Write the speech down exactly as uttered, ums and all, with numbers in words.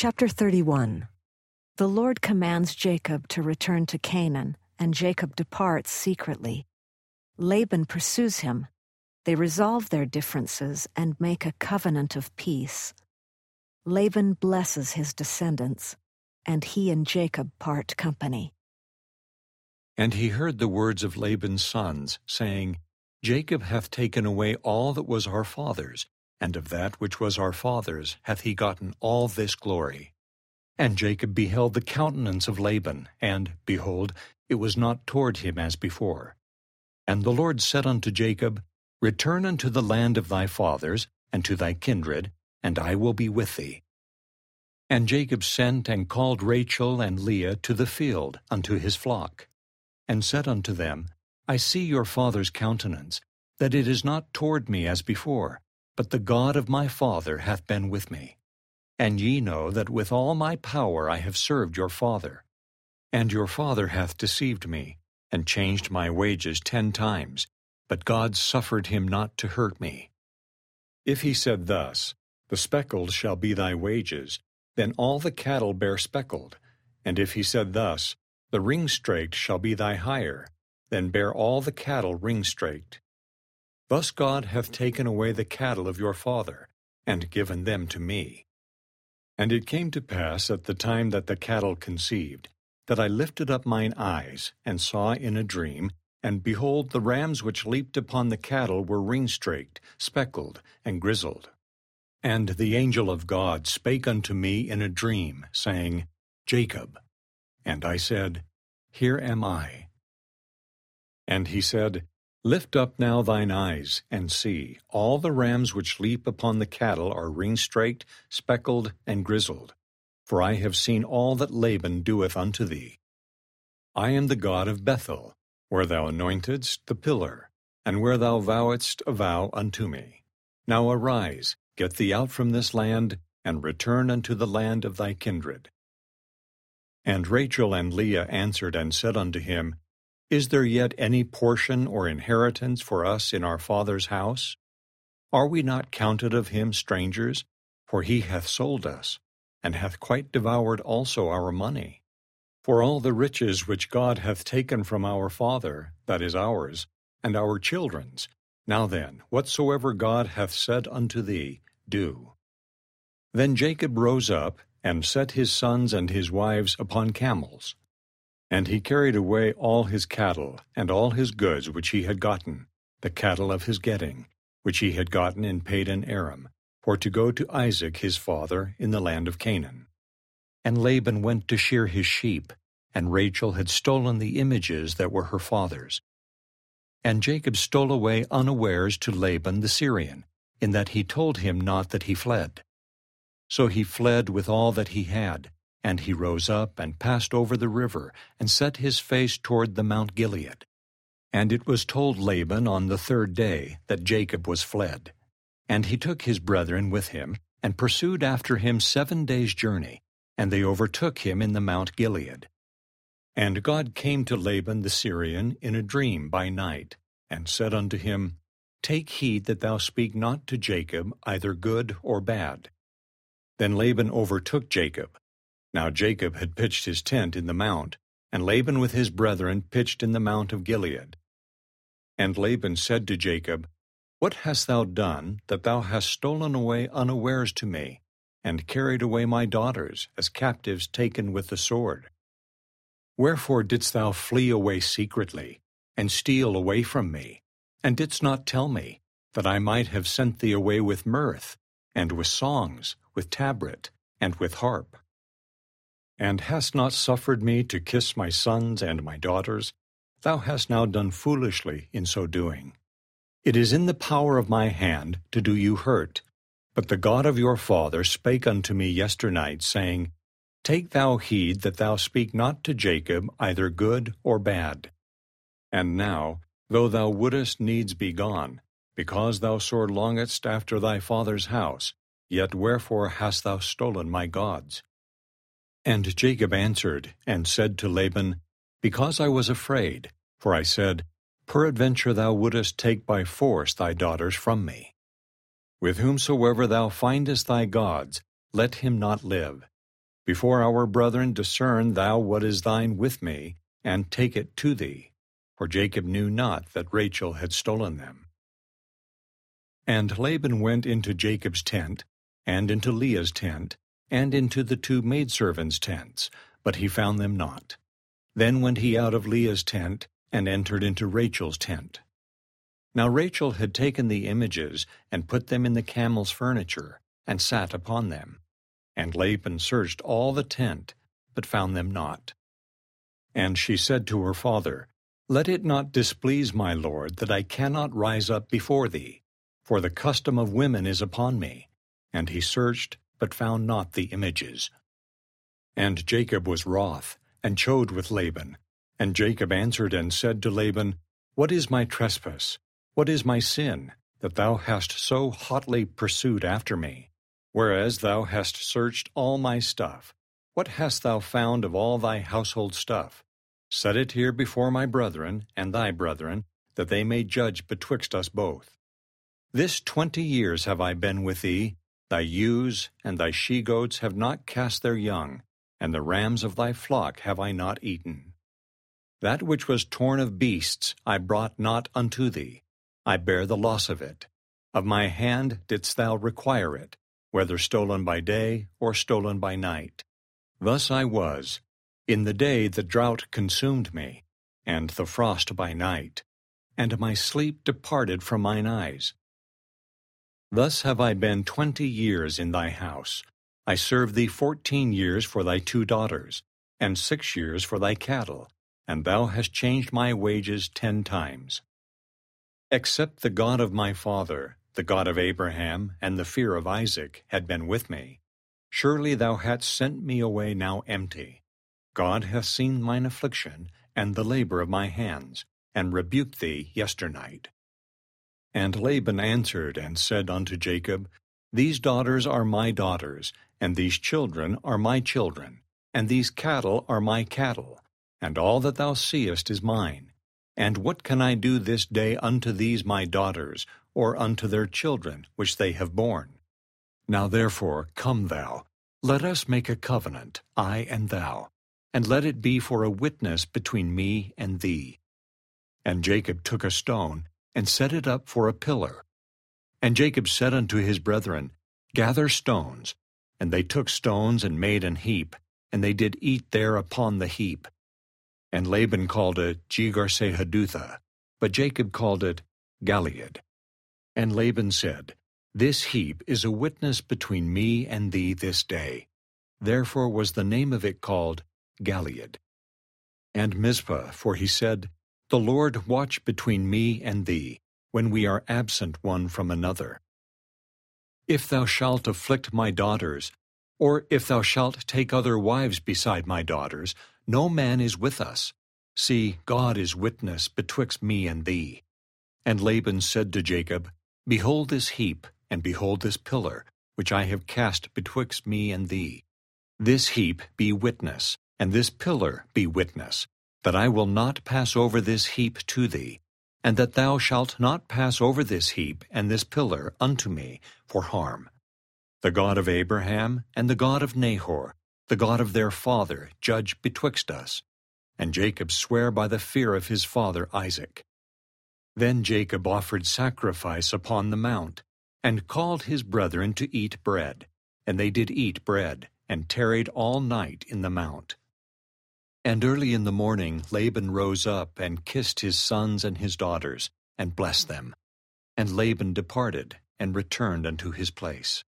Chapter thirty-one. The Lord commands Jacob to return to Canaan, and Jacob departs secretly. Laban pursues him. They resolve their differences and make a covenant of peace. Laban blesses his descendants, and he and Jacob part company. And he heard the words of Laban's sons, saying, Jacob hath taken away all that was our father's, and of that which was our father's hath he gotten all this glory. And Jacob beheld the countenance of Laban, and, behold, it was not toward him as before. And the Lord said unto Jacob, Return unto the land of thy fathers, and to thy kindred, and I will be with thee. And Jacob sent and called Rachel and Leah to the field unto his flock, and said unto them, I see your father's countenance, that it is not toward me as before, but the God of my father hath been with me. And ye know that with all my power I have served your father. And your father hath deceived me, and changed my wages ten times, but God suffered him not to hurt me. If he said thus, The speckled shall be thy wages, then all the cattle bear speckled. And if he said thus, The ring-straked shall be thy hire, then bear all the cattle ring-straked. Thus God hath taken away the cattle of your father, and given them to me. And it came to pass at the time that the cattle conceived, that I lifted up mine eyes, and saw in a dream, and behold, the rams which leaped upon the cattle were ring-straked, speckled, and grizzled. And the angel of God spake unto me in a dream, saying, Jacob. And I said, Here am I. And he said, Lift up now thine eyes, and see, all the rams which leap upon the cattle are ring-straked, speckled, and grizzled. For I have seen all that Laban doeth unto thee. I am the God of Bethel, where thou anointedst the pillar, and where thou vowedst a vow unto me. Now arise, get thee out from this land, and return unto the land of thy kindred. And Rachel and Leah answered and said unto him, Is there yet any portion or inheritance for us in our father's house? Are we not counted of him strangers? For he hath sold us, and hath quite devoured also our money. For all the riches which God hath taken from our father, that is ours, and our children's. Now then, whatsoever God hath said unto thee, do. Then Jacob rose up, and set his sons and his wives upon camels. And he carried away all his cattle, and all his goods which he had gotten, the cattle of his getting, which he had gotten in Padan Aram, for to go to Isaac his father in the land of Canaan. And Laban went to shear his sheep, and Rachel had stolen the images that were her father's. And Jacob stole away unawares to Laban the Syrian, in that he told him not that he fled. So he fled with all that he had, and he rose up and passed over the river, and set his face toward the Mount Gilead. And it was told Laban on the third day that Jacob was fled. And he took his brethren with him, and pursued after him seven days' journey, and they overtook him in the Mount Gilead. And God came to Laban the Syrian in a dream by night, and said unto him, Take heed that thou speak not to Jacob either good or bad. Then Laban overtook Jacob. Now Jacob had pitched his tent in the mount, and Laban with his brethren pitched in the mount of Gilead. And Laban said to Jacob, What hast thou done, that thou hast stolen away unawares to me, and carried away my daughters, as captives taken with the sword? Wherefore didst thou flee away secretly, and steal away from me, and didst not tell me, that I might have sent thee away with mirth, and with songs, with tabret, and with harp? And hast not suffered me to kiss my sons and my daughters? Thou hast now done foolishly in so doing. It is in the power of my hand to do you hurt. But the God of your father spake unto me yesternight, saying, Take thou heed that thou speak not to Jacob either good or bad. And now, though thou wouldest needs be gone, because thou sore longedst after thy father's house, yet wherefore hast thou stolen my gods? And Jacob answered, and said to Laban, Because I was afraid, for I said, Peradventure thou wouldest take by force thy daughters from me. With whomsoever thou findest thy gods, let him not live. Before our brethren discern thou what is thine with me, and take it to thee. For Jacob knew not that Rachel had stolen them. And Laban went into Jacob's tent, and into Leah's tent, and into the two maidservants' tents, but he found them not. Then went he out of Leah's tent, and entered into Rachel's tent. Now Rachel had taken the images, and put them in the camel's furniture, and sat upon them. And Laban searched all the tent, but found them not. And she said to her father, Let it not displease my lord that I cannot rise up before thee, for the custom of women is upon me. And he searched, but found not the images. And Jacob was wroth, and chode with Laban. And Jacob answered and said to Laban, What is my trespass? What is my sin, that thou hast so hotly pursued after me? Whereas thou hast searched all my stuff, what hast thou found of all thy household stuff? Set it here before my brethren and thy brethren, that they may judge betwixt us both. This twenty years have I been with thee, thy ewes and thy she-goats have not cast their young, and the rams of thy flock have I not eaten. That which was torn of beasts I brought not unto thee, I bear the loss of it. Of my hand didst thou require it, whether stolen by day or stolen by night. Thus I was. In the day the drought consumed me, and the frost by night, and my sleep departed from mine eyes. Thus have I been twenty years in thy house. I served thee fourteen years for thy two daughters, and six years for thy cattle, and thou hast changed my wages ten times. Except the God of my father, the God of Abraham, and the fear of Isaac, had been with me, surely thou hadst sent me away now empty. God hath seen mine affliction, and the labor of my hands, and rebuked thee yesternight. And Laban answered and said unto Jacob, These daughters are my daughters, and these children are my children, and these cattle are my cattle, and all that thou seest is mine. And what can I do this day unto these my daughters, or unto their children which they have borne? Now therefore come thou, let us make a covenant, I and thou, and let it be for a witness between me and thee. And Jacob took a stone, and set it up for a pillar. And Jacob said unto his brethren, Gather stones. And they took stones and made an heap, and they did eat there upon the heap. And Laban called it Jegar-sahadutha, but Jacob called it Galeed. And Laban said, This heap is a witness between me and thee this day. Therefore was the name of it called Galeed. And Mizpah, for he said, The Lord watch between me and thee, when we are absent one from another. If thou shalt afflict my daughters, or if thou shalt take other wives beside my daughters, no man is with us. See, God is witness betwixt me and thee. And Laban said to Jacob, Behold this heap, and behold this pillar, which I have cast betwixt me and thee. This heap be witness, and this pillar be witness, that I will not pass over this heap to thee, and that thou shalt not pass over this heap and this pillar unto me for harm. The God of Abraham and the God of Nahor, the God of their father, judge betwixt us. And Jacob sware by the fear of his father Isaac. Then Jacob offered sacrifice upon the mount, and called his brethren to eat bread. And they did eat bread, and tarried all night in the mount. And early in the morning Laban rose up, and kissed his sons and his daughters, and blessed them. And Laban departed, and returned unto his place.